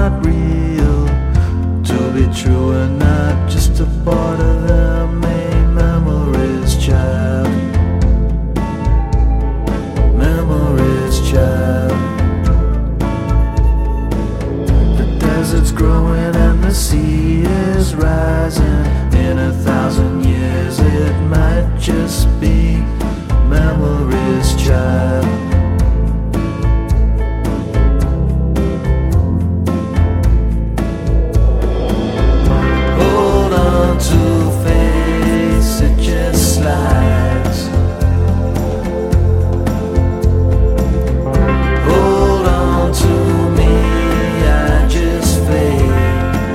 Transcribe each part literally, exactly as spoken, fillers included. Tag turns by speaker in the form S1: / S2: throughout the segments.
S1: not real, to be true and not just a part of their main memories, child. Memories, child. The desert's growing and the sea is rising. In a thousand years it might just be memories, child. Hold on to faith, it just slides. Hold on to me, I just fade.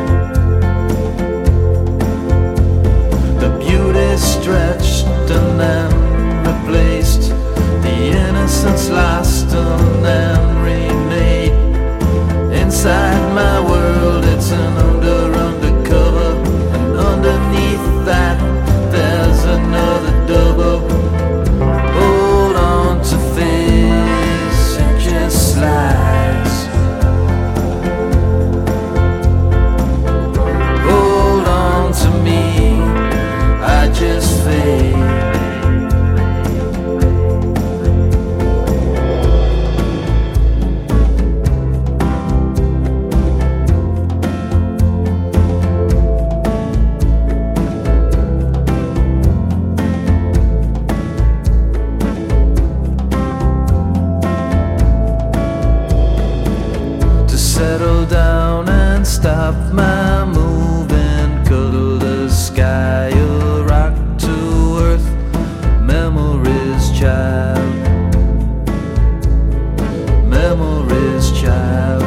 S1: The beauty stretched and then replaced, the innocence lost and then remade. Inside my world it's an under undercover, and underneath that there's another double. Hold on to face, it just slides. Hold on to me, I just fade. Settle down and stop my moving, cuddle the sky, a rock to earth. Memories, child. Memories, child.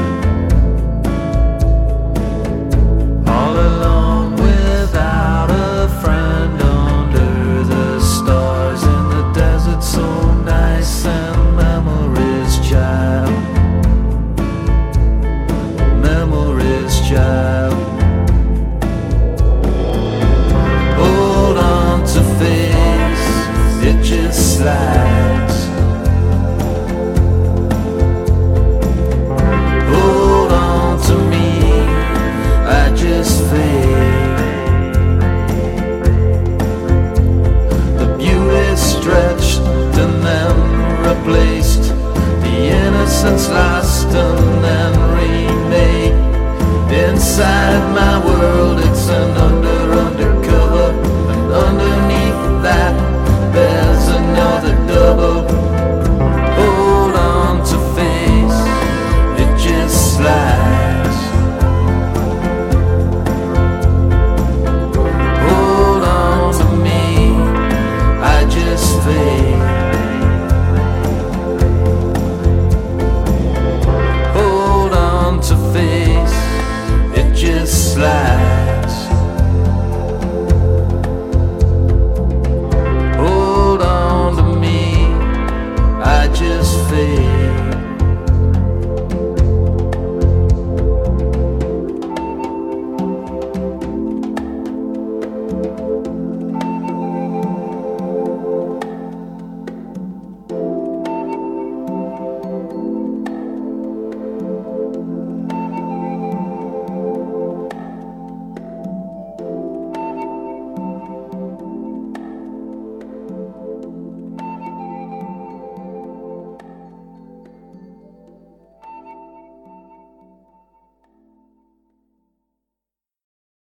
S1: All alone without a friend under the stars in the desert, so nice. And memories, child. Memories, child.